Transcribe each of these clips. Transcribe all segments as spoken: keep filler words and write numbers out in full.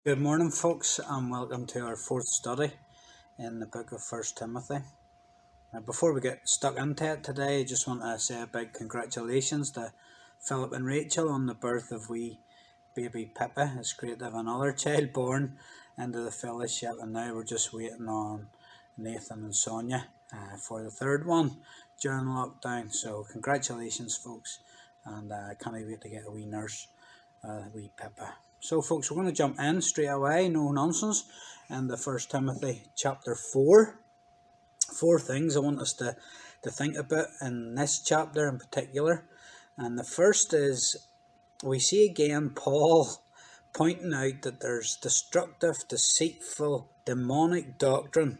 Good morning, folks, and welcome to our fourth study in the book of First Timothy. Now, before we get stuck into it today, I just want to say a big congratulations to Philip and Rachel on the birth of wee baby Pippa. It's great to have another child born into the fellowship, and now we're just waiting on Nathan and Sonia uh, for the third one during lockdown. So, congratulations, folks, and I uh, can't wait to get a wee nurse, uh, wee Pippa. So, folks, we're going to jump in straight away, no nonsense, in the First Timothy chapter four. Four things I want us to, to think about in this chapter in particular. And the first is we see again Paul pointing out that there's destructive, deceitful, demonic doctrine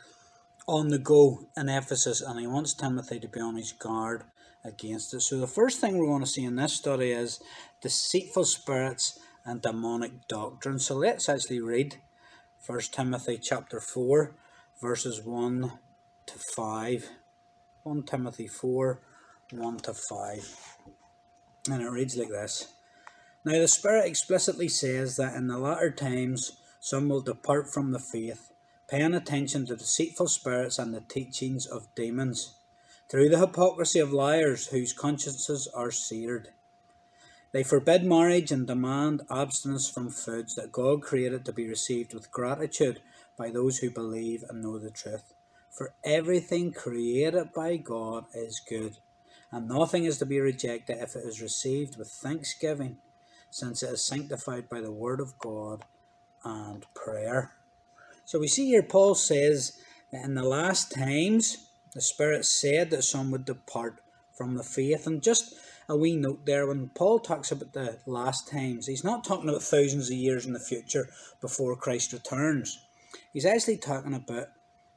on the go in Ephesus, and he wants Timothy to be on his guard against it. So the first thing we're going to see in this study is deceitful spirits and demonic doctrine. So let's actually read First Timothy chapter four, verses one to five. First Timothy four, one to five. And it reads like this. Now the Spirit explicitly says that in the latter times some will depart from the faith, paying attention to deceitful spirits and the teachings of demons, through the hypocrisy of liars whose consciences are seared. They forbid marriage and demand abstinence from foods that God created to be received with gratitude by those who believe and know the truth. For everything created by God is good, and nothing is to be rejected if it is received with thanksgiving, since it is sanctified by the word of God and prayer. So we see here Paul says that in the last times the Spirit said that some would depart from the faith. And just a wee note there, when Paul talks about the last times, he's not talking about thousands of years in the future before Christ returns. He's actually talking about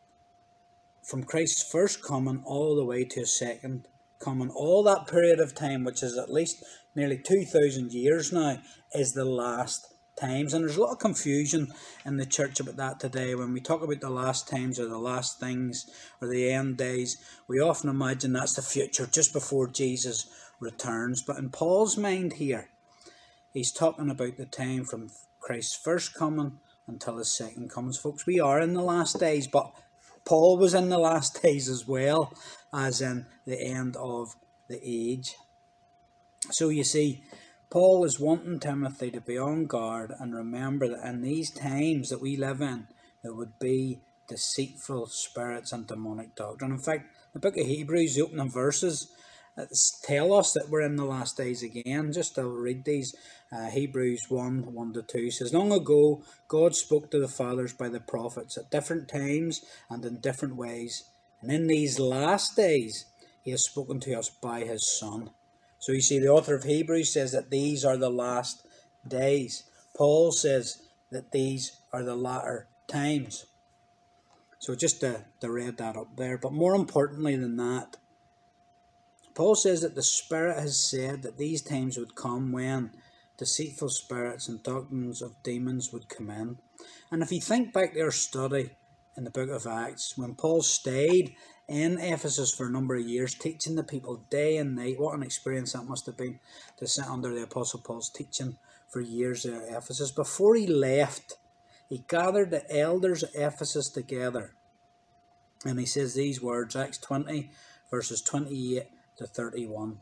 from Christ's first coming all the way to his second coming. All that period of time, which is at least nearly two thousand years now, is the last times. And there's a lot of confusion in the church about that today. When we talk about the last times or the last things or the end days, we often imagine that's the future, just before Jesus returns. But in Paul's mind here, he's talking about the time from Christ's first coming until his second comes. Folks, we are in the last days, but Paul was in the last days as well, as in the end of the age. So you see, Paul is wanting Timothy to be on guard and remember that in these times that we live in, there would be deceitful spirits and demonic doctrine. In fact, the book of Hebrews, the opening verses, tell us that we're in the last days again. Just to read these, uh, Hebrews one, one to two says, Long ago, God spoke to the fathers by the prophets at different times and in different ways. And in these last days, he has spoken to us by his Son. So you see, the author of Hebrews says that these are the last days. Paul says that these are the latter times. So just to, to read that up there. But more importantly than that, Paul says that the Spirit has said that these times would come when deceitful spirits and doctrines of demons would come in. And if you think back to our study in the book of Acts, when Paul stayed in Ephesus for a number of years, teaching the people day and night, what an experience that must have been to sit under the Apostle Paul's teaching for years at Ephesus. Before he left, he gathered the elders of Ephesus together. And he says these words, Acts twenty, verses twenty-eight to thirty-one.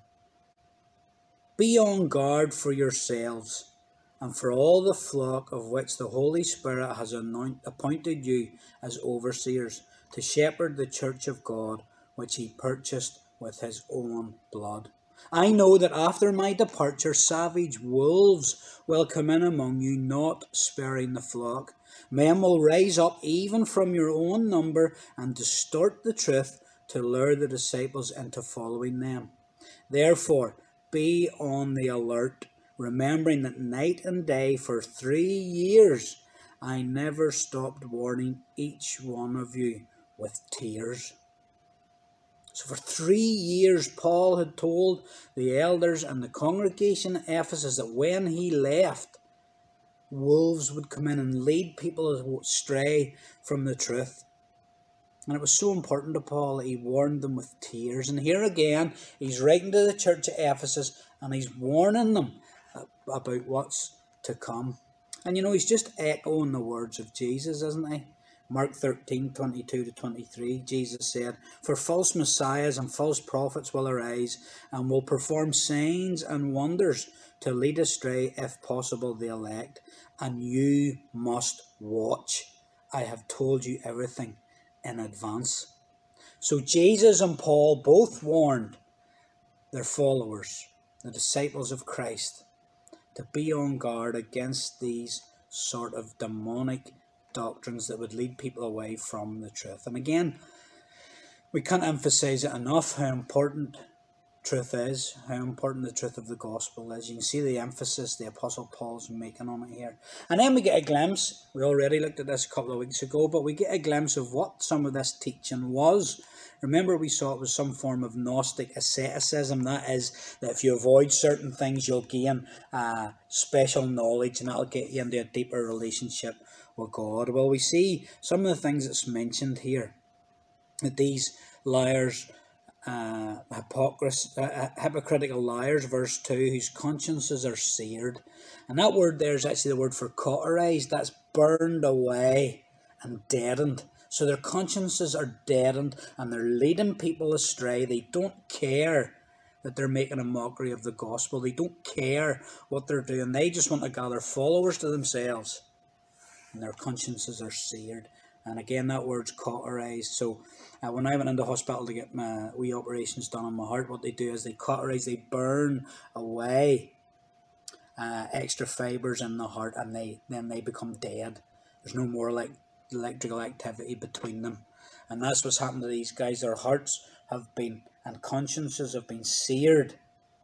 Be on guard for yourselves and for all the flock of which the Holy Spirit has anoint, appointed you as overseers to shepherd the church of God, which he purchased with his own blood. I know that after my departure, savage wolves will come in among you, not sparing the flock. Men will rise up even from your own number and distort the truth to lure the disciples into following them. Therefore, be on the alert, remembering that night and day for three years I never stopped warning each one of you with tears. So for three years, Paul had told the elders and the congregation at Ephesus that when he left, wolves would come in and lead people astray from the truth. And it was so important to Paul that he warned them with tears. And here again, he's writing to the church at Ephesus and he's warning them about what's to come. And you know, he's just echoing the words of Jesus, isn't he? Mark thirteen, twenty-two to twenty-three, Jesus said, "For false messiahs and false prophets will arise, and will perform signs and wonders to lead astray, if possible, the elect. And you must watch. I have told you everything in advance." So Jesus and Paul both warned their followers, the disciples of Christ, to be on guard against these sort of demonic doctrines that would lead people away from the truth. And again, we can't emphasize it enough how important truth is, how important the truth of the gospel is. You can see the emphasis the Apostle Paul's making on it here. And then we get a glimpse, we already looked at this a couple of weeks ago, but we get a glimpse of what some of this teaching was. Remember, we saw it was some form of Gnostic asceticism. That is, that if you avoid certain things, you'll gain uh, special knowledge, and that'll get you into a deeper relationship with God. Well, we see some of the things that's mentioned here, that these liars, uh, hypocrisy, uh, hypocritical liars, verse two, whose consciences are seared. And that word there is actually the word for cauterized. That's burned away and deadened. So their consciences are deadened, and they're leading people astray. They don't care that they're making a mockery of the gospel. They don't care what they're doing. They just want to gather followers to themselves. And their consciences are seared. And again, that word's cauterized. So uh, when I went into hospital to get my wee operations done on my heart, what they do is they cauterize, they burn away uh, extra fibres in the heart, and they then they become dead. There's no more like electrical activity between them. And that's what's happened to these guys. Their hearts have been, and consciences have been seared,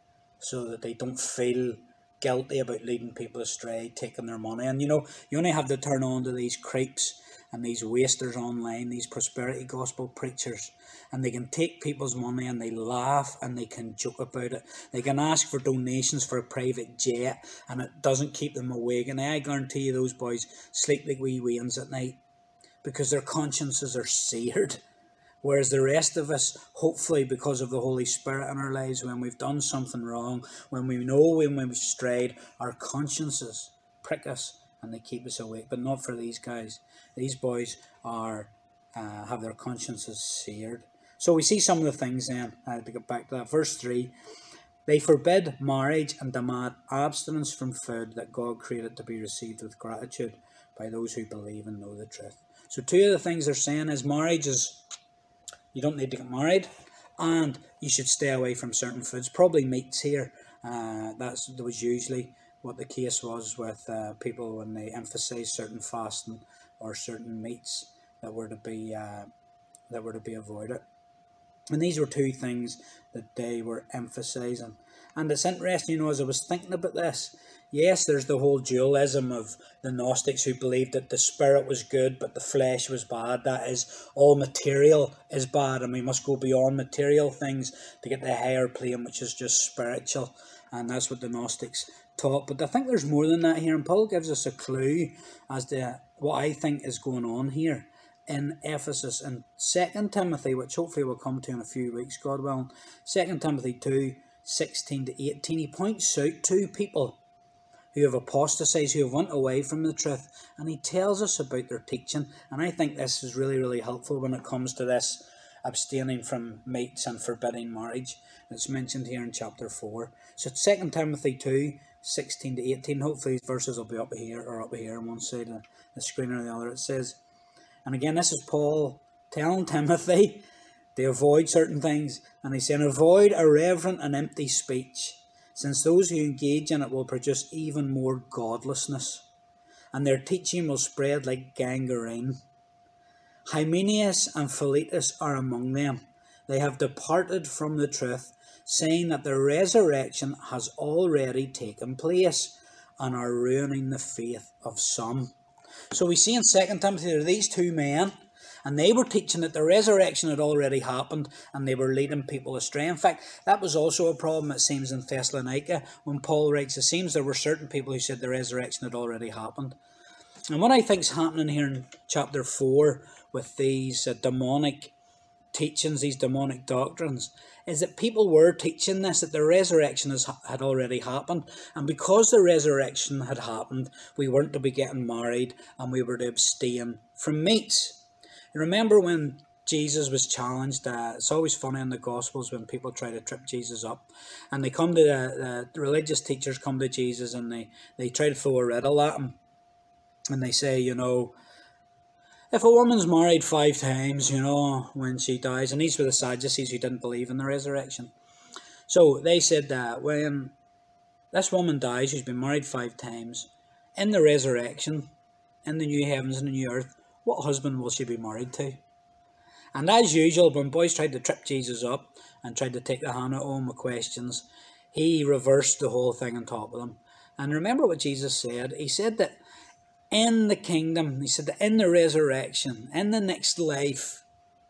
so that they don't feel guilty about leading people astray, taking their money. And you know, you only have to turn on to these creeps and these wasters online, these prosperity gospel preachers, and they can take people's money and they laugh and they can joke about it. They can ask for donations for a private jet, and it doesn't keep them awake. And I guarantee you those boys sleep like wee weans at night, because their consciences are seared. Whereas the rest of us, hopefully because of the Holy Spirit in our lives, when we've done something wrong, when we know when we've strayed, our consciences prick us and they keep us awake. But not for these guys. These boys are uh, have their consciences seared. So we see some of the things then, uh, to get back to that. Verse three, they forbid marriage and demand abstinence from food that God created to be received with gratitude by those who believe and know the truth. So two of the things they're saying is marriage is, you don't need to get married, and you should stay away from certain foods, probably meats here. Uh, that's that was usually what the case was with uh, people when they emphasised certain fasting or certain meats that were to be uh, that were to be avoided. And these were two things that they were emphasising. And it's interesting, you know, as I was thinking about this, yes, there's the whole dualism of the Gnostics who believed that the spirit was good but the flesh was bad. That is, all material is bad, and we must go beyond material things to get the higher plane, which is just spiritual. And that's what the Gnostics taught. But I think there's more than that here, and Paul gives us a clue as to what I think is going on here in Ephesus. In Second Timothy, which hopefully we'll come to in a few weeks, God willing, Second Timothy two, sixteen to eighteen, he points out two people who have apostatized, who have went away from the truth, and he tells us about their teaching. And I think this is really, really helpful when it comes to this abstaining from meats and forbidding marriage that's mentioned here in chapter four. So it's Second Timothy two, sixteen to eighteen. Hopefully these verses will be up here or up here on one side of the screen or the other. It says, and again, this is Paul telling Timothy to avoid certain things, and he's saying, avoid irreverent and empty speech, since those who engage in it will produce even more godlessness, and their teaching will spread like gangrene. Hymenaeus and Philetus are among them. They have departed from the truth, saying that the resurrection has already taken place, and are ruining the faith of some. So we see in Second Timothy there are these two men, and they were teaching that the resurrection had already happened, and they were leading people astray. In fact, that was also a problem, it seems, in Thessalonica. When Paul writes, it seems there were certain people who said the resurrection had already happened. And what I think is happening here in chapter four with these uh, demonic teachings, these demonic doctrines, is that people were teaching this, that the resurrection has, had already happened. And because the resurrection had happened, we weren't to be getting married and we were to abstain from meats. You remember when Jesus was challenged? Uh, it's always funny in the Gospels when people try to trip Jesus up. And they come to, the, the religious teachers come to Jesus and they, they try to throw a riddle at him. And they say, you know, if a woman's married five times, you know, when she dies, and these were the Sadducees who didn't believe in the resurrection. So they said that when this woman dies, who's been married five times, in the resurrection, in the new heavens and the new earth, what husband will she be married to? And as usual, when boys tried to trip Jesus up and tried to take the hand out of him with questions, he reversed the whole thing on top of them. And remember what Jesus said? He said that in the kingdom, he said that in the resurrection, in the next life,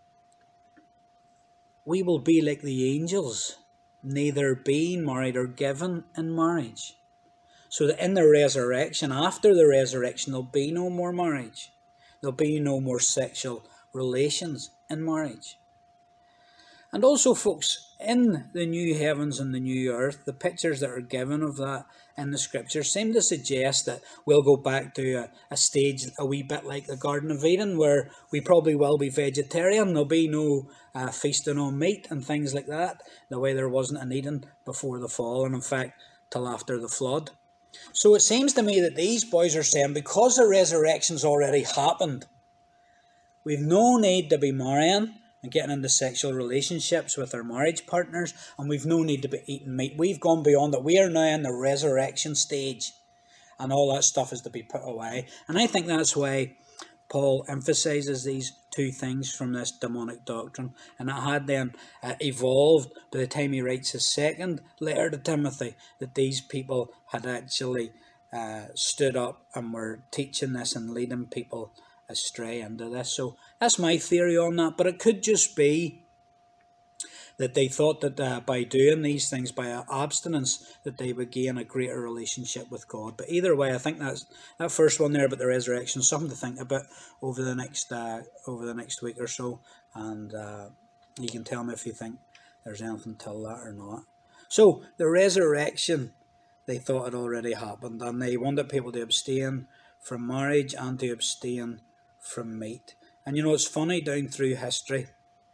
we will be like the angels, neither being married or given in marriage. So that in the resurrection, after the resurrection, there'll be no more marriage. There'll be no more sexual relations in marriage. And also, folks, in the new heavens and the new earth, the pictures that are given of that in the scriptures seem to suggest that we'll go back to a, a stage a wee bit like the Garden of Eden, where we probably will be vegetarian. There'll be no uh, feasting on meat and things like that, the way there wasn't an Eden before the fall, and in fact, till after the flood. So it seems to me that these boys are saying, because the resurrection's already happened, we've no need to be marrying and getting into sexual relationships with our marriage partners, and we've no need to be eating meat. We've gone beyond that. We are now in the resurrection stage, and all that stuff is to be put away. And I think that's why Paul emphasises these two things from this demonic doctrine, and it had then uh, evolved by the time he writes his second letter to Timothy, that these people had actually uh, stood up and were teaching this and leading people astray into this. So that's my theory on that, but it could just be that they thought that uh, by doing these things, by abstinence, that they would gain a greater relationship with God. But either way, I think that's that first one there about the resurrection, something to think about over the next uh, over the next week or so, and uh, you can tell me if you think there's anything to that or not. So the resurrection, they thought had already happened, and they wanted people to abstain from marriage and to abstain from meat. And you know, it's funny, down through history,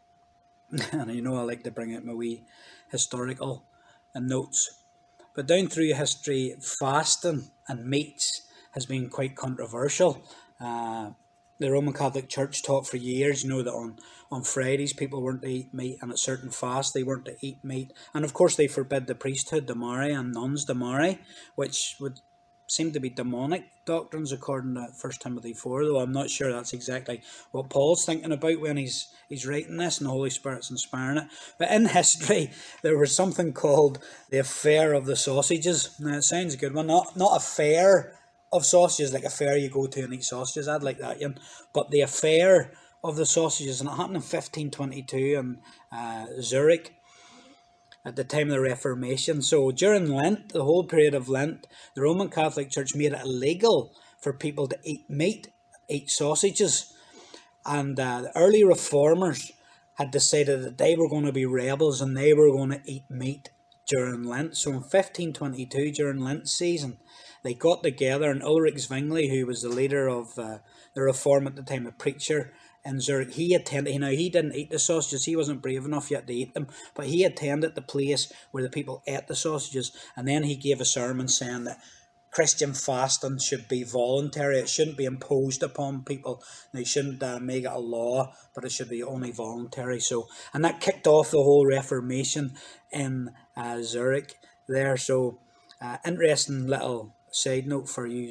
and you know I like to bring out my wee historical notes, but down through history, fasting and meats has been quite controversial. Uh, the Roman Catholic Church taught for years, you know, that on, on Fridays people weren't to eat meat, and at certain fasts they weren't to eat meat. And of course they forbid the priesthood to marry and nuns to marry, which would seem to be demonic doctrines according to First Timothy four, though I'm not sure that's exactly what Paul's thinking about when he's he's writing this, and the Holy Spirit's inspiring it. But in history, there was something called the affair of the sausages. Now, it sounds a good one. Not, not a fair of sausages, like a fair you go to and eat sausages. I'd like that, Ian. But the affair of the sausages, and it happened in fifteen twenty-two in uh, Zurich, at the time of the Reformation. So during Lent, the whole period of Lent, the Roman Catholic Church made it illegal for people to eat meat, eat sausages. And uh, the early reformers had decided that they were going to be rebels and they were going to eat meat during Lent. So in fifteen twenty-two, during Lent season, they got together, and Ulrich Zwingli, who was the leader of uh, the reform at the time, the preacher in Zurich, he attended, you know, he didn't eat the sausages, he wasn't brave enough yet to eat them, but he attended the place where the people ate the sausages, and then he gave a sermon saying that Christian fasting should be voluntary. It shouldn't be imposed upon people. They shouldn't uh, make it a law, but it should be only voluntary. So, and that kicked off the whole Reformation in uh, Zurich there. So, uh, interesting little side note for you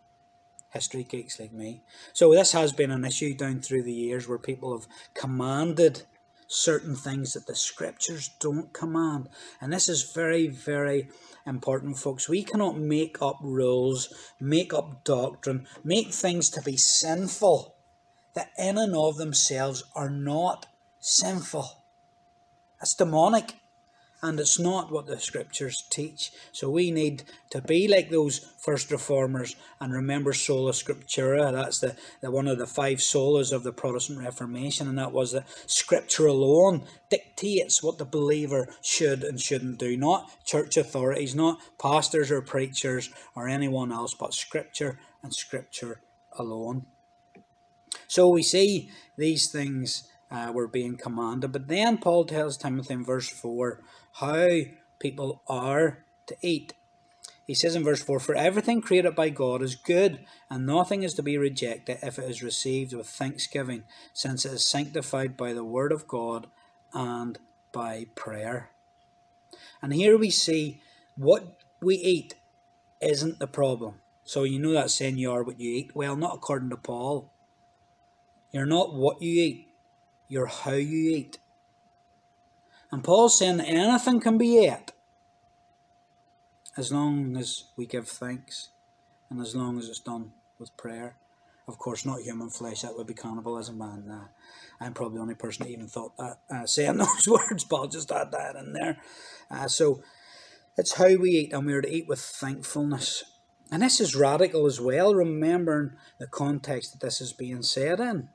history geeks like me. So this has been an issue down through the years where people have commanded certain things that the scriptures don't command. And this is very, very important, folks. We cannot make up rules, make up doctrine, make things to be sinful that in and of themselves are not sinful. That's demonic. And it's not what the scriptures teach. So we need to be like those first reformers and remember sola scriptura. That's the, the one of the five solas of the Protestant Reformation. And that was that scripture alone dictates what the believer should and shouldn't do. Not church authorities, not pastors or preachers or anyone else, but scripture and scripture alone. So we see these things uh, were being commanded. But then Paul tells Timothy in verse four how people are to eat. He says in verse four, "For everything created by God is good, and nothing is to be rejected if it is received with thanksgiving, since it is sanctified by the word of God and by prayer." And here we see what we eat isn't the problem. So you know that saying, you are what you eat. Well, not according to Paul. You're not what you eat. You're how you eat. And Paul's saying that anything can be ate as long as we give thanks and as long as it's done with prayer. Of course, not human flesh. That would be cannibalism. And uh, I'm probably the only person that even thought that, uh, saying those words, but I'll just add that in there. Uh, so it's how we eat, and we're to eat with thankfulness. And this is radical as well, remembering the context that this is being said in.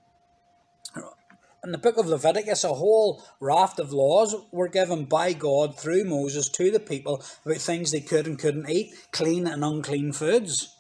In the book of Leviticus, a whole raft of laws were given by God through Moses to the people about things they could and couldn't eat, clean and unclean foods.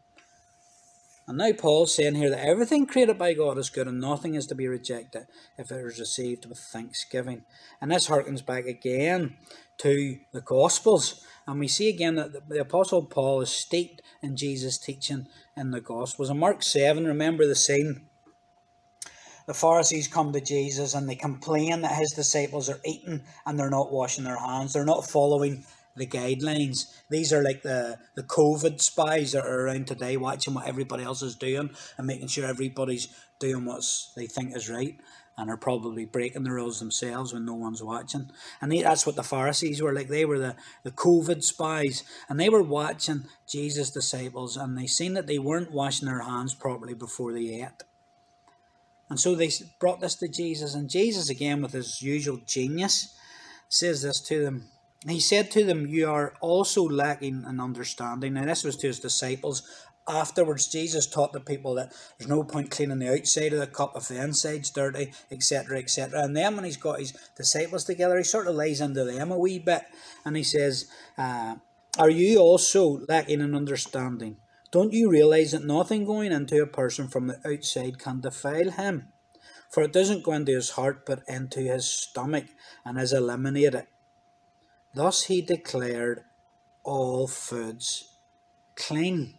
And now Paul's saying here that everything created by God is good and nothing is to be rejected if it is received with thanksgiving. And this harkens back again to the Gospels. And we see again that the Apostle Paul is steeped in Jesus' teaching in the Gospels. In Mark seven, remember the scene. The Pharisees come to Jesus and they complain that his disciples are eating and they're not washing their hands. They're not following the guidelines. These are like the, the COVID spies that are around today, watching what everybody else is doing and making sure everybody's doing what they think is right, and are probably breaking the rules themselves when no one's watching. And they, that's what the Pharisees were like. They were the, the COVID spies, and they were watching Jesus' disciples, and they seen that they weren't washing their hands properly before they ate. And so they brought this to Jesus, and Jesus, again with his usual genius, says this to them. He said to them, "You are also lacking in understanding." Now this was to his disciples. Afterwards, Jesus taught the people that there's no point cleaning the outside of the cup if the inside's dirty, et cetera, et cetera. And then when he's got his disciples together, he sort of lays into them a wee bit, and he says, uh, "Are you also lacking in understanding? Don't you realize that nothing going into a person from the outside can defile him? For it doesn't go into his heart, but into his stomach, and is eliminated." Thus he declared all foods clean.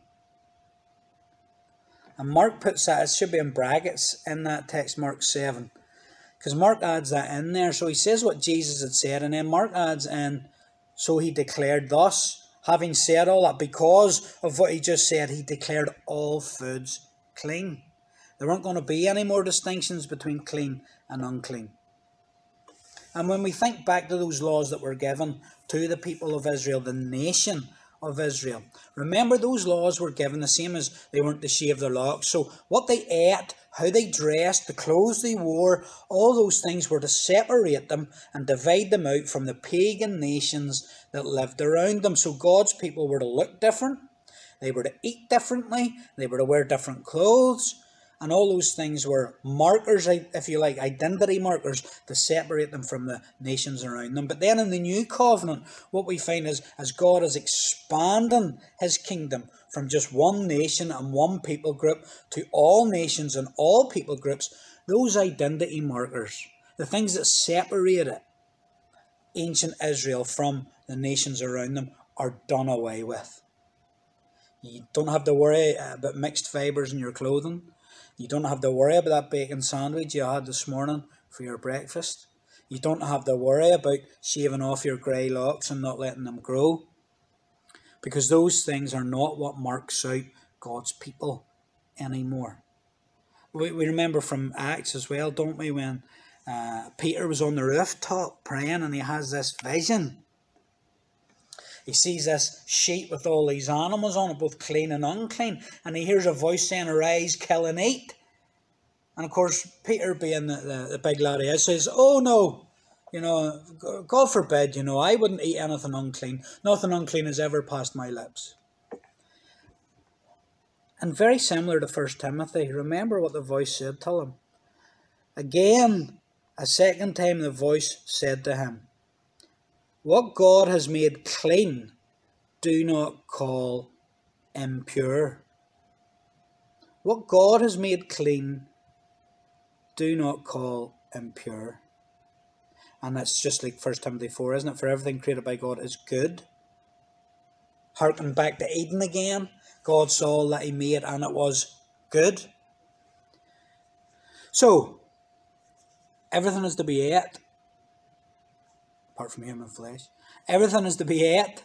And Mark puts that, it should be in brackets in that text, Mark seven. Because Mark adds that in there. So he says what Jesus had said, and then Mark adds in, so he declared thus. Having said all that, because of what he just said, he declared all foods clean. There weren't going to be any more distinctions between clean and unclean. And when we think back to those laws that were given to the people of Israel, the nation of Israel, remember those laws were given the same as they weren't to shave their locks. So what they ate, how they dressed, the clothes they wore, all those things were to separate them and divide them out from the pagan nations that lived around them. So God's people were to look different, they were to eat differently, they were to wear different clothes, and all those things were markers, if you like, identity markers to separate them from the nations around them. But then in the new covenant, what we find is as God is expanding his kingdom from just one nation and one people group to all nations and all people groups, those identity markers, the things that separated ancient Israel from the nations around them, are done away with. You don't have to worry about mixed fibres in your clothing. You don't have to worry about that bacon sandwich you had this morning for your breakfast. You don't have to worry about shaving off your grey locks and not letting them grow. Because those things are not what marks out God's people anymore. We, we remember from Acts as well, don't we, when uh, Peter was on the rooftop praying and he has this vision. He sees this sheet with all these animals on it, both clean and unclean. And he hears a voice saying, "Arise, kill and eat." And of course, Peter, being the, the, the big lad he is, says, "Oh no, You know, God forbid, you know, I wouldn't eat anything unclean. Nothing unclean has ever passed my lips. And very similar to First Timothy, remember what the voice said to him. Again, a second time the voice said to him, what God has made clean, do not call impure. What God has made clean, do not call impure. And that's just like First Timothy four, isn't it? For everything created by God is good. Harking back to Eden again, God saw all that he made and it was good. So, everything is to be ate, apart from human flesh. Everything is to be ate,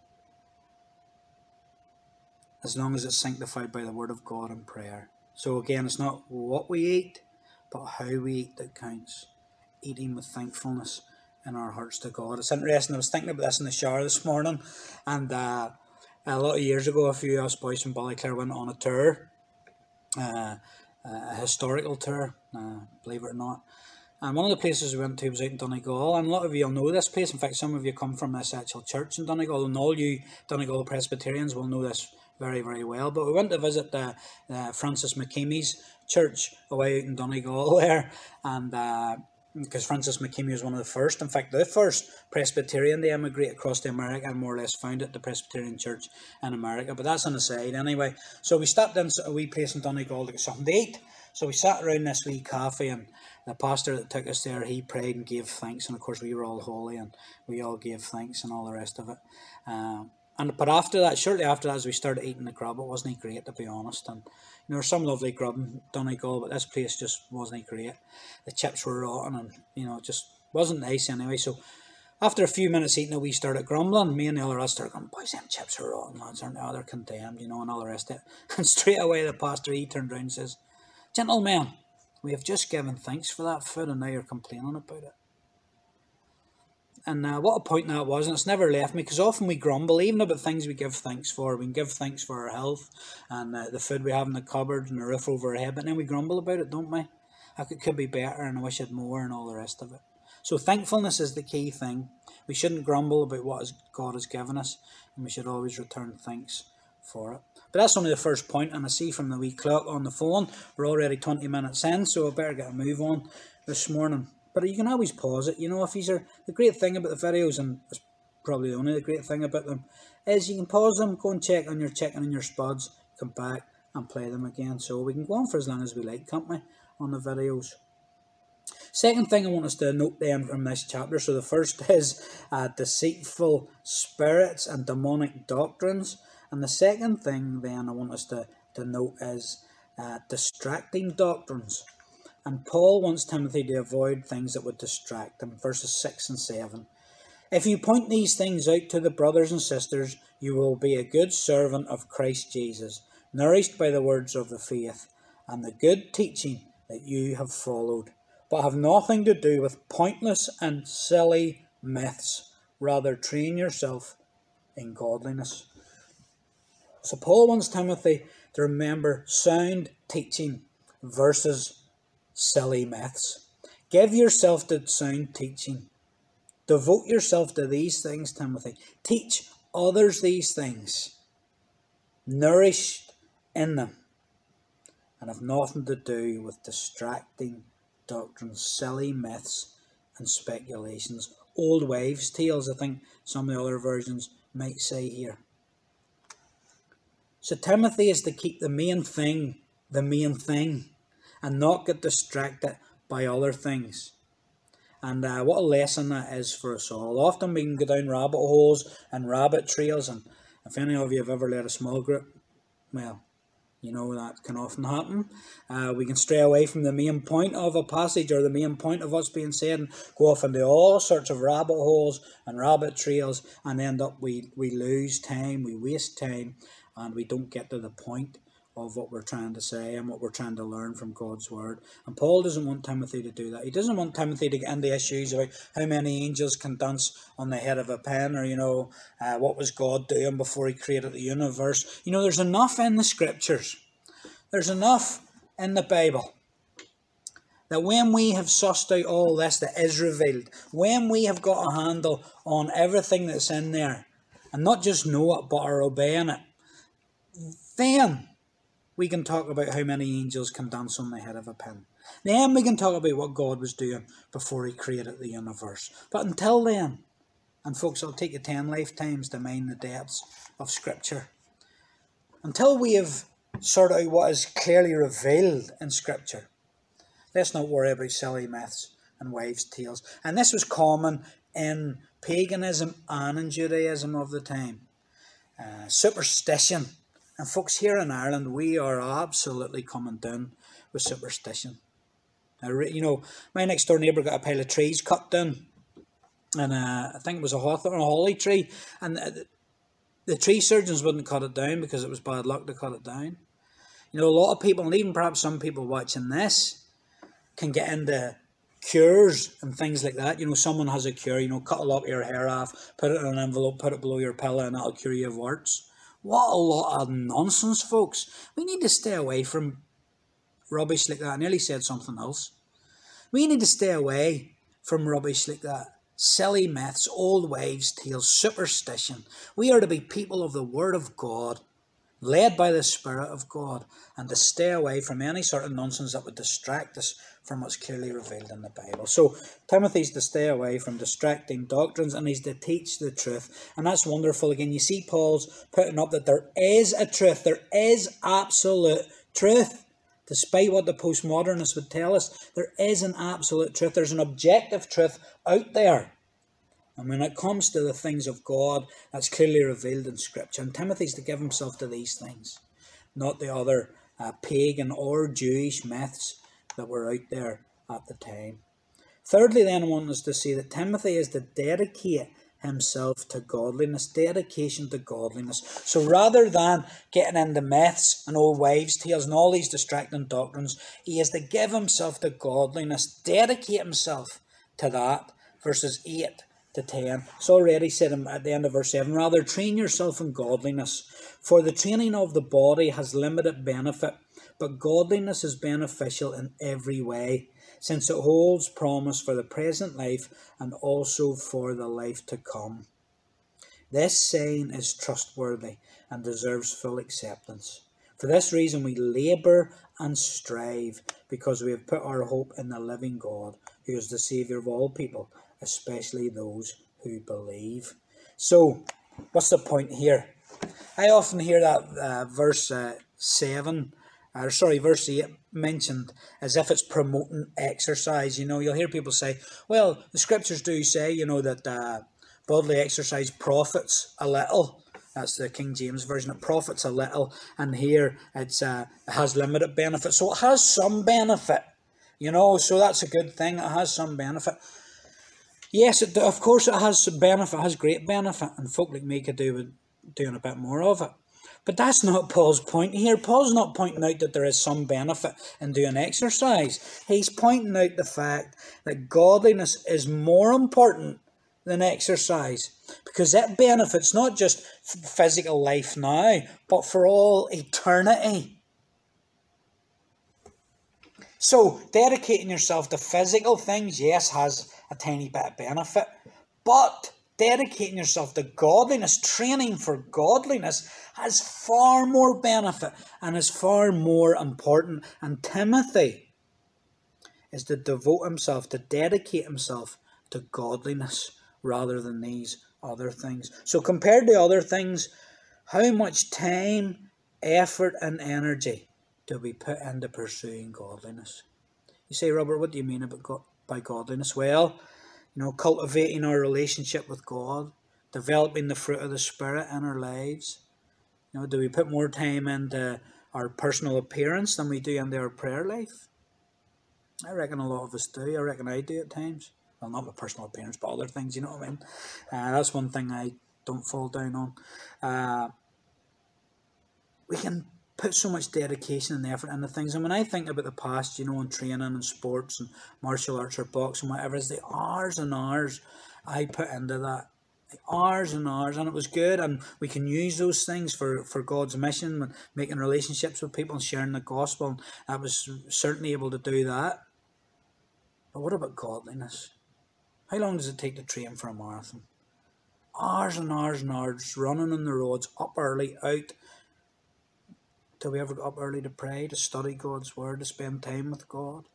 as long as it's sanctified by the word of God and prayer. So again, it's not what we eat, but how we eat that counts. Eating with thankfulness in our hearts to God. It's interesting, I was thinking about this in the shower this morning, and uh, a lot of years ago, a few of us boys from Ballyclare went on a tour, uh, a historical tour, uh, believe it or not. And one of the places we went to was out in Donegal, and a lot of you will know this place. In fact, some of you come from this actual church in Donegal, and all you Donegal Presbyterians will know this very, very well. But we went to visit the uh, Francis McKeemy's church away out in Donegal there, and uh, because Francis McKeemy was one of the first, in fact, the first Presbyterian to emigrate across to America and more or less founded the Presbyterian Church in America. But that's on the side anyway. So we stopped in a wee place in Donegal to get something to eat. So we sat around this wee cafe, and the pastor that took us there, he prayed and gave thanks. And of course, we were all holy and we all gave thanks and all the rest of it. Um, and But after that, shortly after that, as we started eating the grub, it wasn't great, to be honest. And you know, there's some lovely grub in Donegal, but this place just wasn't great. The chips were rotten and, you know, just wasn't nice anyway. So after a few minutes eating it, we started grumbling. Me and the other rest started going, boys, them chips are rotten, lads, aren't they? Oh, they're condemned, you know, and all the rest of it. And straight away the pastor, he turned around and says, gentlemen, we have just given thanks for that food and now you're complaining about it. And uh, what a point that was, and it's never left me, because often we grumble, even about things we give thanks for. We can give thanks for our health and uh, the food we have in the cupboard and the roof over our head, but then we grumble about it, don't we? Like it could be better and I wish I had more and all the rest of it. So thankfulness is the key thing. We shouldn't grumble about what God has given us, and we should always return thanks for it. But that's only the first point, and I see from the wee clock on the phone, we're already twenty minutes in, so I better get a move on this morning. But you can always pause it, you know, if these are, the great thing about the videos, and it's probably the only the great thing about them, is you can pause them, go and check on your checking on your spuds, come back and play them again. So we can go on for as long as we like, can't we, on the videos. Second thing I want us to note then from this chapter, so the first is uh, deceitful spirits and demonic doctrines. And the second thing then I want us to, to note is uh, distracting doctrines. And Paul wants Timothy to avoid things that would distract him. Verses six and seven. If you point these things out to the brothers and sisters, you will be a good servant of Christ Jesus, nourished by the words of the faith and the good teaching that you have followed, but have nothing to do with pointless and silly myths. Rather, train yourself in godliness. So Paul wants Timothy to remember sound teaching versus silly myths. Give yourself to sound teaching. Devote yourself to these things, Timothy. Teach others these things. Nourished in them. And have nothing to do with distracting doctrines, silly myths and speculations. Old wives' tales, I think some of the other versions might say here. So Timothy is to keep the main thing the main thing and not get distracted by other things. And uh, what a lesson that is for us all. Often we can go down rabbit holes and rabbit trails, and if any of you have ever led a small group, well, you know that can often happen. Uh, we can stray away from the main point of a passage or the main point of what's being said and go off into all sorts of rabbit holes and rabbit trails, and end up we, we lose time, we waste time, and we don't get to the point of what we're trying to say and what we're trying to learn from God's word. And Paul doesn't want Timothy to do that. He doesn't want Timothy to get into issues about how many angels can dance on the head of a pen, or, you know, uh, what was God doing before he created the universe. You know, there's enough in the scriptures. There's enough in the Bible That when we have sussed out all this that is revealed, when we have got a handle on everything that's in there, and not just know it but are obeying it, then we can talk about how many angels can dance on the head of a pin. Then we can talk about what God was doing before he created the universe. But until then, and folks, it'll take you ten lifetimes to mine the depths of Scripture. Until we have sorted out what is clearly revealed in Scripture, let's not worry about silly myths and wives' tales. And this was common in paganism and in Judaism of the time. Uh, superstition. And folks, here in Ireland, we are absolutely coming down with superstition. Now, you know, my next door neighbour got a pile of trees cut down. And uh, I think it was a hawthorn, a holly tree. And the, the tree surgeons wouldn't cut it down because it was bad luck to cut it down. You know, a lot of people, and even perhaps some people watching this, can get into cures and things like that. You know, someone has a cure, you know, cut a lock of your hair off, put it in an envelope, put it below your pillow, and that'll cure you of warts. What a lot of nonsense, folks. We need to stay away from rubbish like that. I nearly said something else. We need to stay away from rubbish like that. Silly myths, old wives' tales, superstition. We are to be people of the Word of God, led by the Spirit of God, and to stay away from any sort of nonsense that would distract us from what's clearly revealed in the Bible. So Timothy's to stay away from distracting doctrines, and he's to teach the truth. And that's wonderful. Again, you see Paul's putting up that there is a truth. There is absolute truth. Despite what the postmodernists would tell us, there is an absolute truth. There's an objective truth out there. And when it comes to the things of God, that's clearly revealed in Scripture. And Timothy's to give himself to these things, not the other uh, pagan or Jewish myths that were out there at the time. Thirdly, then, I want us to see that Timothy is to dedicate himself to godliness, dedication to godliness. So rather than getting into myths and old wives' tales and all these distracting doctrines, he is to give himself to godliness, dedicate himself to that. Verses eight to ten. It's already said at the end of verse seven, rather train yourself in godliness, for the training of the body has limited benefit, but godliness is beneficial in every way, since it holds promise for the present life and also for the life to come. This saying is trustworthy and deserves full acceptance. For this reason we labour and strive, because we have put our hope in the living God, who is the Saviour of all people, especially those who believe. So, what's the point here? I often hear that uh, verse uh, seven, or sorry, verse eight mentioned as if it's promoting exercise. You know, you'll hear people say, well, the scriptures do say, you know, that uh, bodily exercise profits a little. That's the King James Version. It profits a little, and here it's uh, it has limited benefit. So it has some benefit, you know, so that's a good thing. It has some benefit. Yes, it, of course it has some benefit, it has great benefit, and folk like me could do with doing a bit more of it. But that's not Paul's point here. Paul's not pointing out that there is some benefit in doing exercise. He's pointing out the fact that godliness is more important than exercise, because it benefits not just physical life now, but for all eternity. So, dedicating yourself to physical things, yes, has a tiny bit of benefit, but dedicating yourself to godliness, training for godliness, has far more benefit and is far more important. And Timothy is to devote himself, to dedicate himself to godliness rather than these other things. So compared to other things, how much time, effort and energy do we put into pursuing godliness? You say, Robert, what do you mean about God, by godliness? Well, you know, cultivating our relationship with God, developing the fruit of the Spirit in our lives. You know, do we put more time into our personal appearance than we do into our prayer life? I reckon a lot of us do. I reckon I do at times. Well, not my personal appearance, but other things, you know what I mean? Uh, that's one thing I don't fall down on. Uh, we can put so much dedication and effort into things. And when I think about the past, you know, in training and sports and martial arts or boxing, whatever, it's the hours and hours I put into that. Hours and hours, and it was good, and we can use those things for, for God's mission and making relationships with people and sharing the gospel, and I was certainly able to do that. But what about godliness? How long does it take to train for a marathon? Hours and hours and hours running on the roads, up early, out. Do we ever get up early to pray, to study God's word, to spend time with God?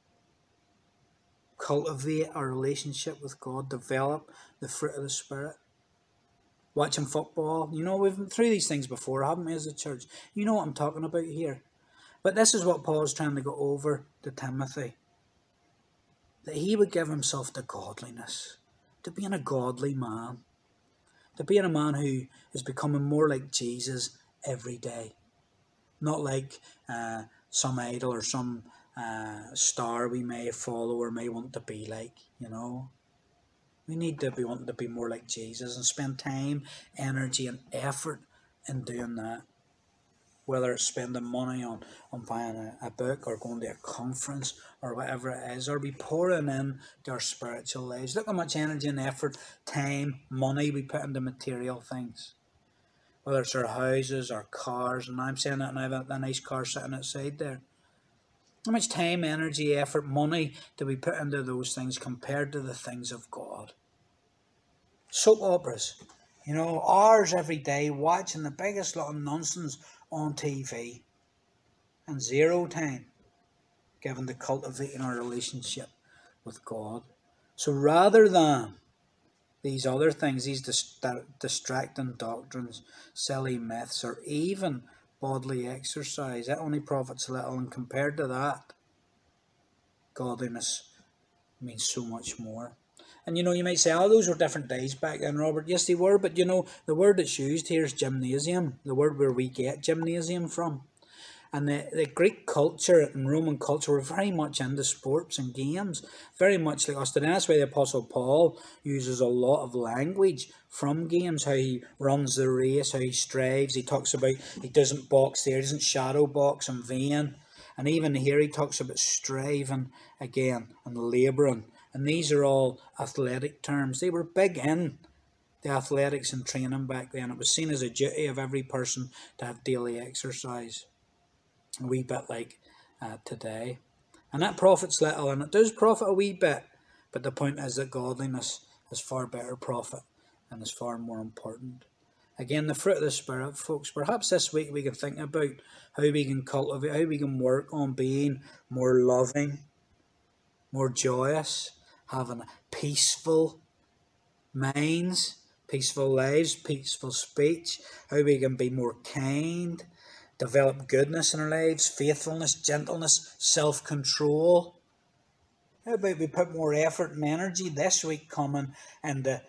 Cultivate our relationship with God, develop the fruit of the Spirit. Watching football, you know, we've been through these things before, haven't we, as a church? You know what I'm talking about here. But this is what Paul's trying to go over to Timothy. That he would give himself to godliness, to being a godly man, to being a man who is becoming more like Jesus every day. Not like uh, some idol or some uh, star we may follow or may want to be like, you know. We need to be wanting to be more like Jesus and spend time, energy and effort in doing that. Whether it's spending money on, on buying a, a book or going to a conference or whatever it is, or be pouring in to our spiritual lives. Look how much energy and effort, time, money we put into material things. Whether it's our houses, our cars, and I'm saying that and I have a nice car sitting outside there. How much time, energy, effort, money do we put into those things compared to the things of God? Soap operas, you know, hours every day watching the biggest lot of nonsense on T V, and zero time given to cultivating our relationship with God. So rather than these other things, these dist- distracting doctrines, silly myths, or even bodily exercise, it only profits little, and compared to that, godliness means so much more. And you know, you might say, oh, those were different days back then, Robert. Yes, they were, but you know, the word that's used here is gymnasium, the word where we get gymnasium from. And the, the Greek culture and Roman culture were very much into sports and games, very much like us today. That's why the Apostle Paul uses a lot of language from games, how he runs the race, how he strives. He talks about he doesn't box there, he doesn't shadow box in vain. And even here he talks about striving again and labouring. And these are all athletic terms. They were big in the athletics and training back then. It was seen as a duty of every person to have daily exercise. A wee bit like uh, today. And that profits little, and it does profit a wee bit. But the point is that godliness has far better profit and is far more important. Again, the fruit of the Spirit, folks. Perhaps this week we can think about how we can cultivate, how we can work on being more loving, more joyous, having peaceful minds, peaceful lives, peaceful speech, how we can be more kind, develop goodness in our lives, faithfulness, gentleness, self-control. How about we put more effort and energy this week coming into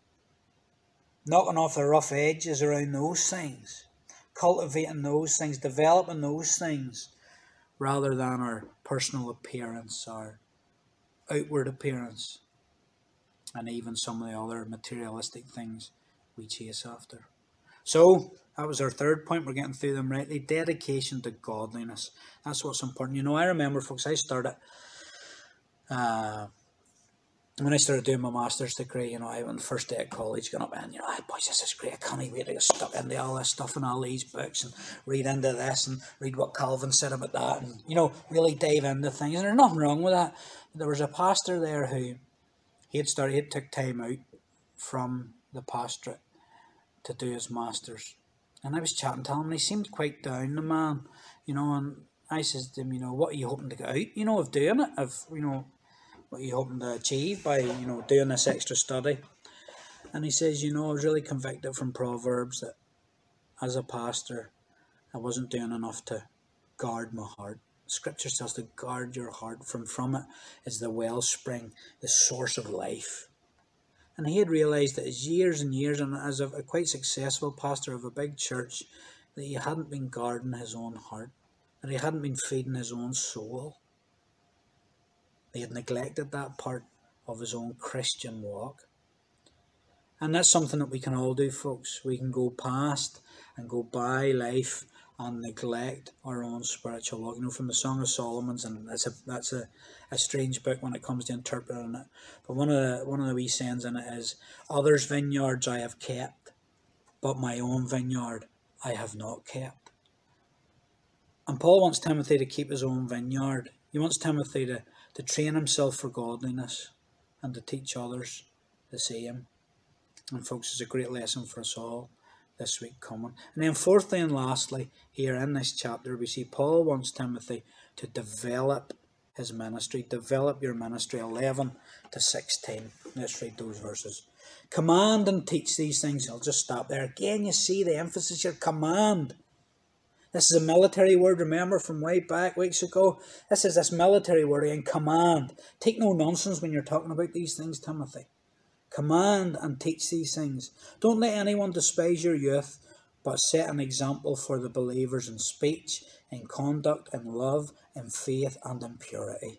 knocking off the rough edges around those things, cultivating those things, developing those things, rather than our personal appearance, our outward appearance, and even some of the other materialistic things we chase after. So, that was our third point. We're getting through them rightly. Dedication to godliness. That's what's important. You know, I remember, folks, I started, uh, when I started doing my master's degree, you know, I went the first day at college, going up and, you know, hey, boys, this is great. I can't wait to get stuck into all this stuff and all these books and read into this and read what Calvin said about that and, you know, really dive into things. And there's nothing wrong with that. But there was a pastor there who, he had started, he had took time out from the pastorate to do his master's. And I was chatting to him, and he seemed quite down, the man, you know, and I says to him, you know, what are you hoping to get out, you know, of doing it, of, you know, what are you hoping to achieve by, you know, doing this extra study? And he says, you know, I was really convicted from Proverbs that as a pastor, I wasn't doing enough to guard my heart. Scripture tells to guard your heart, from from it is the wellspring, the source of life. And he had realised that as years and years, and as a, a quite successful pastor of a big church, that he hadn't been guarding his own heart, that he hadn't been feeding his own soul. He had neglected that part of his own Christian walk. And that's something that we can all do, folks. We can go past and go by life and neglect our own spiritual walk. You know, from the Song of Solomon's, and that's a that's a, a strange book when it comes to interpreting it. But one of the one of the wee sayings in it is, others' vineyards I have kept, but my own vineyard I have not kept. And Paul wants Timothy to keep his own vineyard. He wants Timothy to, to train himself for godliness and to teach others the same. And folks, it's a great lesson for us all this week coming. And then fourthly and lastly, here in this chapter, we see Paul wants Timothy to develop his ministry. Develop your ministry, eleven to sixteen. Let's read those verses. Command and teach these things. I'll just stop there. Again, you see the emphasis here. Command. This is a military word, remember, from way back weeks ago. This is this military word again, command. Take no nonsense when you're talking about these things, Timothy. Command and teach these things. Don't let anyone despise your youth, but set an example for the believers in speech, in conduct, in love, in faith, and in purity.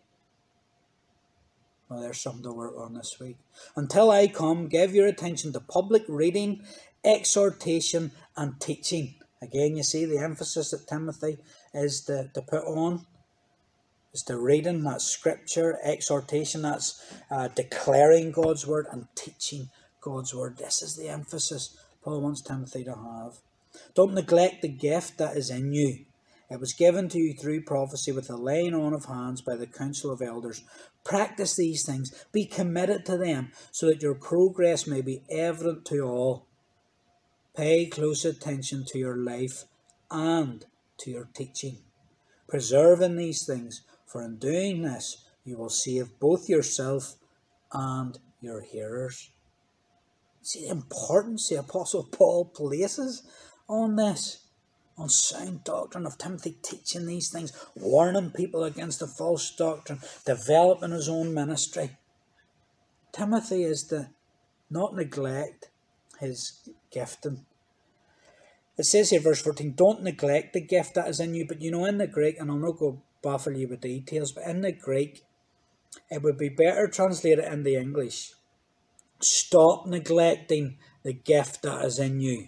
Well, there's something to work on this week. Until I come, give your attention to public reading, exhortation, and teaching. Again, you see the emphasis that Timothy is to, to put on. Is to reading, that's scripture, exhortation, that's uh, declaring God's word, and teaching God's word. This is the emphasis Paul wants Timothy to have. Don't neglect the gift that is in you. It was given to you through prophecy with the laying on of hands by the council of elders. Practice these things. Be committed to them so that your progress may be evident to all. Pay close attention to your life and to your teaching. Preserving these things, for in doing this, you will save both yourself and your hearers. See the importance the Apostle Paul places on this, on sound doctrine of Timothy teaching these things, warning people against the false doctrine, developing his own ministry. Timothy is to not neglect his gifting. It says here, verse fourteen, don't neglect the gift that is in you. But you know, in the Greek, and I'll not go baffle you with details, but in the Greek, it would be better translated in the English. Stop neglecting the gift that is in you.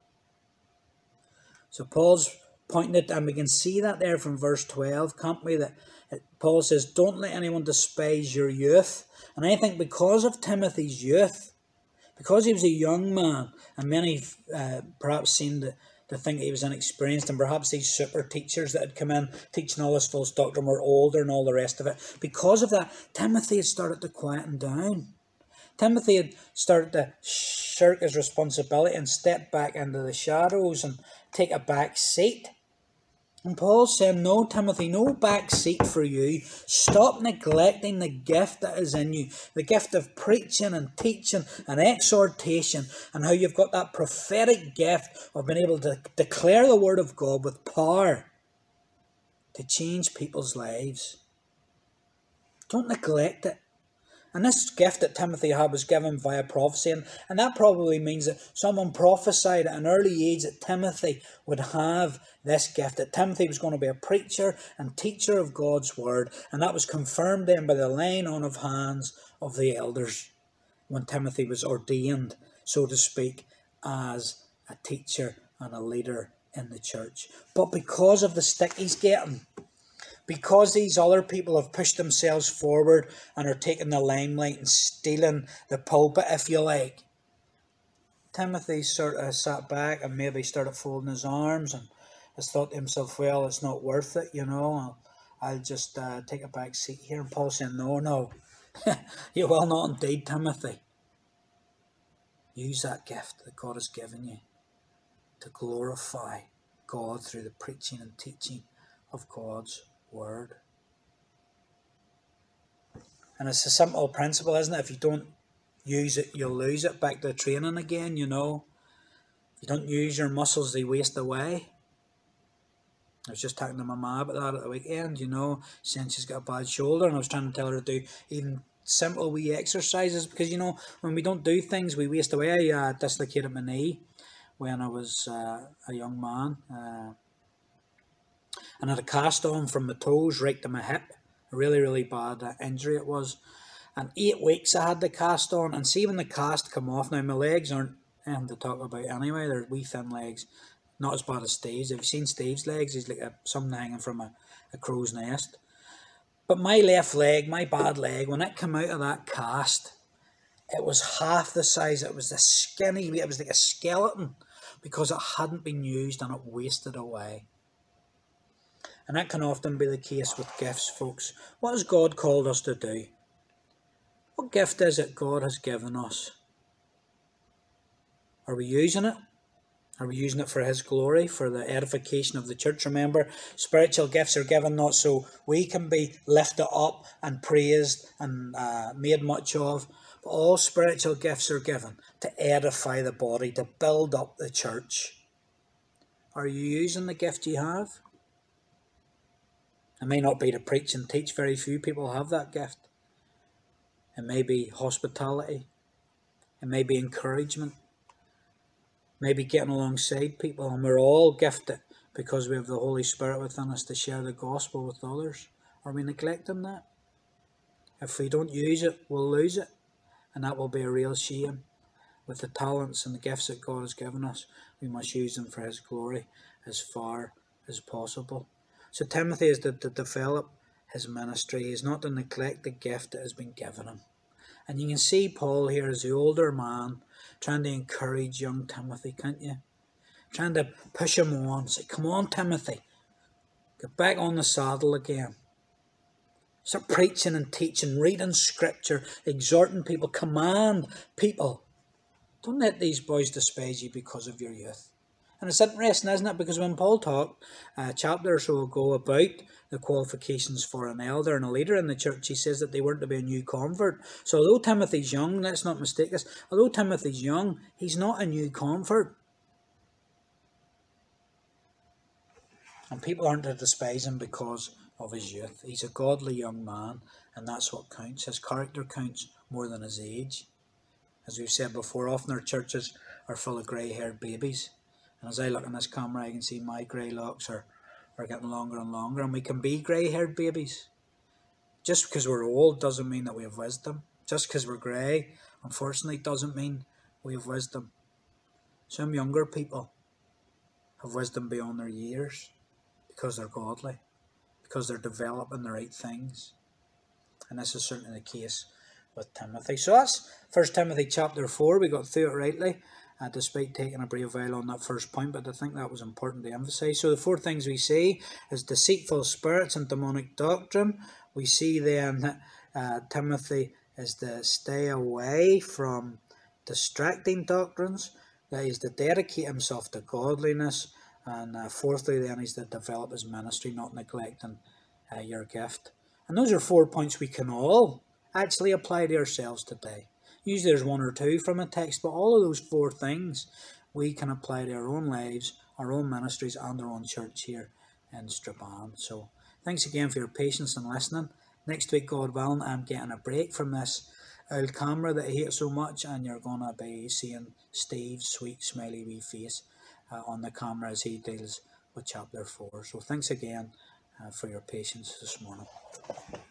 So Paul's pointing it, and we can see that there from verse twelve, can't we? That Paul says, don't let anyone despise your youth. And I think because of Timothy's youth, because he was a young man, and many uh, perhaps seemed to, to think he was inexperienced, and perhaps these super teachers that had come in teaching all this false doctrine were older and all the rest of it. Because of that, Timothy had started to quieten down. Timothy had started to shirk his responsibility and step back into the shadows and take a back seat. And Paul's saying, no, Timothy, no back seat for you. Stop neglecting the gift that is in you. The gift of preaching and teaching and exhortation, and how you've got that prophetic gift of being able to declare the word of God with power to change people's lives. Don't neglect it. And this gift that Timothy had was given via prophecy. And, and that probably means that someone prophesied at an early age that Timothy would have this gift. That Timothy was going to be a preacher and teacher of God's word. And that was confirmed then by the laying on of hands of the elders when Timothy was ordained, so to speak, as a teacher and a leader in the church. But because of the stick he's getting, because these other people have pushed themselves forward and are taking the limelight and stealing the pulpit, if you like, Timothy sort of sat back and maybe started folding his arms and has thought to himself, well, it's not worth it, you know, I'll, I'll just uh, take a back seat here. And Paul's saying, no, no, you will not indeed, Timothy. Use that gift that God has given you to glorify God through the preaching and teaching of God's word. And it's a simple principle, isn't it? If you don't use it, you'll lose it. Back to training again, you know. If you don't use your muscles, they waste away. I was just talking to my mum about that at the weekend, you know, saying she's got a bad shoulder, and I was trying to tell her to do even simple wee exercises, because, you know, when we don't do things, we waste away. I uh, dislocated my knee when I was uh, a young man. Uh, and I had a cast on from my toes right to my hip. A really, really bad uh, injury it was. And eight weeks I had the cast on. And see when the cast come off, now my legs aren't anything to talk about anyway. They're wee thin legs. Not as bad as Steve's. Have you seen Steve's legs? He's like a, something hanging from a, a crow's nest. But my left leg, my bad leg, when it came out of that cast, it was half the size. It was a skinny, it was like a skeleton, because it hadn't been used and it wasted away. And that can often be the case with gifts, folks. What has God called us to do? What gift is it God has given us? Are we using it? Are we using it for His glory, for the edification of the church? Remember, spiritual gifts are given not so we can be lifted up and praised and uh, made much of. But all spiritual gifts are given to edify the body, to build up the church. Are you using the gift you have? It may not be to preach and teach. Very few people have that gift. It may be hospitality. It may be encouragement. Maybe getting alongside people, and we're all gifted because we have the Holy Spirit within us to share the gospel with others. Are we neglecting that? If we don't use it, we'll lose it, and that will be a real shame. With the talents and the gifts that God has given us, we must use them for His glory as far as possible. So Timothy is to, to develop his ministry. He is not to neglect the gift that has been given him. And you can see Paul here as the older man trying to encourage young Timothy, can't you? Trying to push him on. Say, come on, Timothy. Get back on the saddle again. Start preaching and teaching, reading scripture, exhorting people, command people. Don't let these boys despise you because of your youth. And it's interesting, isn't it? Because when Paul talked a chapter or so ago about the qualifications for an elder and a leader in the church, he says that they weren't to be a new convert. So although Timothy's young, let's not mistake us, although Timothy's young, he's not a new convert. And people aren't to despise him because of his youth. He's a godly young man, and that's what counts. His character counts more than his age. As we've said before, often our churches are full of grey-haired babies. And as I look in this camera, I can see my grey locks are, are getting longer and longer. And we can be grey-haired babies. Just because we're old doesn't mean that we have wisdom. Just because we're grey, unfortunately, doesn't mean we have wisdom. Some younger people have wisdom beyond their years because they're godly, because they're developing the right things. And this is certainly the case with Timothy. So that's First Timothy chapter four. We got through it rightly, uh, despite taking a brief while on that first point, but I think that was important to emphasise. So the four things we see is deceitful spirits and demonic doctrine. We see then that uh, Timothy is to stay away from distracting doctrines, that is to dedicate himself to godliness, and uh, fourthly then he's to develop his ministry, not neglecting uh, your gift. And those are four points we can all actually apply to ourselves today. Usually there's one or two from a text, but all of those four things we can apply to our own lives, our own ministries, and our own church here in Strabane. So thanks again for your patience and listening. Next week, God willing, I'm getting a break from this old camera that I hate so much, and you're going to be seeing Steve's sweet, smiley wee face uh, on the camera as he deals with chapter four. So thanks again uh, for your patience this morning.